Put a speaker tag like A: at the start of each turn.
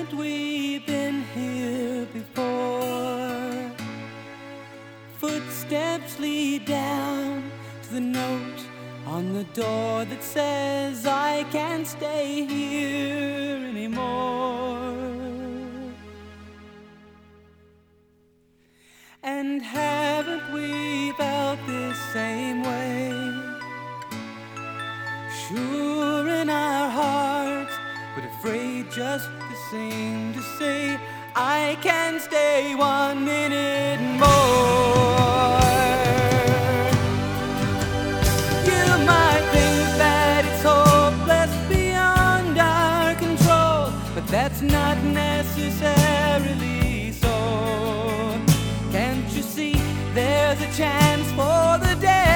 A: Haven't we been here before? Footsteps lead down to the note on the door that says I can't stay here anymore. And haven't we felt this same way? Sure in our hearts, but afraid just the same to say I can stay 1 minute more. You might think that it's hopeless beyond our control, but that's not necessarily so. Can't you see there's a chance for the day?